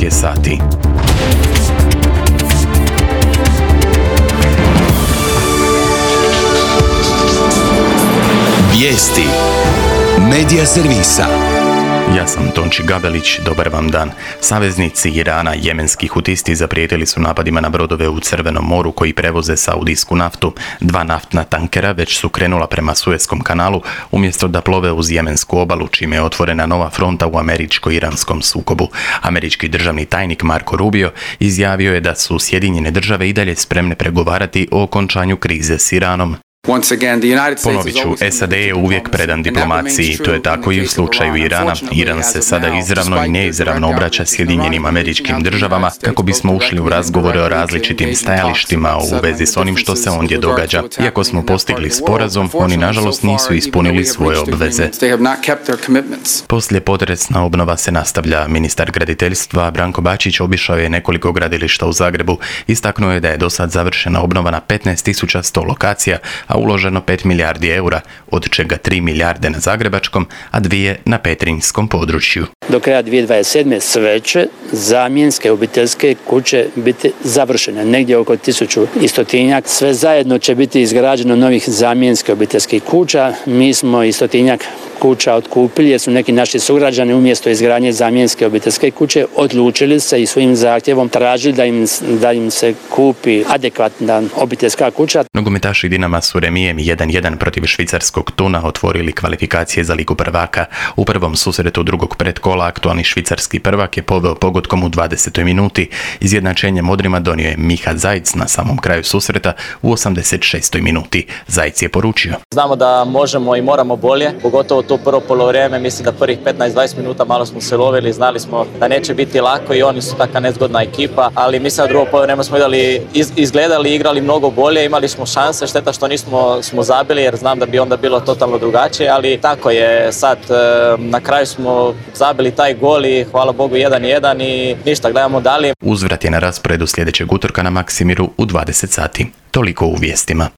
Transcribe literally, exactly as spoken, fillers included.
je sati. Vijesti Medija servisa. Ja sam Tonči Gabelić, dobar vam dan. Saveznici Irana, jemenski hutisti, zaprijetili su napadima na brodove u Crvenom moru koji prevoze saudijsku naftu. Dva naftna tankera već su krenula prema Suezkom kanalu umjesto da plove uz jemensku obalu, čime je otvorena nova fronta u američko-iranskom sukobu. Američki državni tajnik Marco Rubio izjavio je da su Sjedinjene države i dalje spremne pregovarati o okončanju krize s Iranom. Ponovit ću, S A D je uvijek predan diplomaciji, to je tako i u slučaju Irana. Iran se sada izravno i neizravno obraća Sjedinjenim Američkim Državama kako bismo ušli u razgovore o različitim stajalištima u vezi s onim što se ondje događa. Iako smo postigli sporazum, oni nažalost nisu ispunili svoje obveze. Poslije potresna obnova se nastavlja. Ministar graditeljstva Branko Bačić obišao je nekoliko gradilišta u Zagrebu. Istaknuo je da je do sad završena obnova na petnaest tisuća sto lokacija, a uloženo pet milijardi eura, od čega tri milijarde na zagrebačkom, a dvije na petrinjskom području. Do kraja dvije tisuće dvadeset sedme sve će zamjenske obiteljske kuće biti završene, negdje oko tisuću i stotinjak. Sve zajedno će biti izgrađeno novih zamjenskih obiteljskih kuća. Mi smo i stotinjak kuća otkupili jer su neki naši sugrađani umjesto izgradnje zamjenske obiteljske kuće odlučili se i svojim zahtjevom tražili da im, da im se kupi adekvatna obiteljska kuća. Nogometaši Dinama su remijem jedan jedan protiv švicarskog Thuna otvorili kvalifikacije za Ligu prvaka. U prvom susretu drugog pretkola aktualni švicarski prvak je poveo pogodkom u dvadesetoj minuti. Izjednačenje modrima donio je Miha Zajc na samom kraju susreta u osamdeset šestoj minuti. Zajc je poručio: Znamo da možemo i moramo bolje, pogotovo to prvo polovrijeme. Mislim da prvih petnaest dvadeset minuta malo smo se lovili, znali smo da neće biti lako i oni su taka nezgodna ekipa, ali mislim da drugo polovrijeme smo idali, iz, izgledali i igrali mnogo bolje, imali smo šanse, šteta što nismo smo zabili jer znam da bi onda bilo totalno drugačije, ali tako je sad, na kraju smo zabili taj gol i hvala Bogu jedan jedan i ništa, gledamo dalje. Uzvrat je na rasporedu sljedećeg utorka na Maksimiru u dvadeset sati. Toliko u vijestima.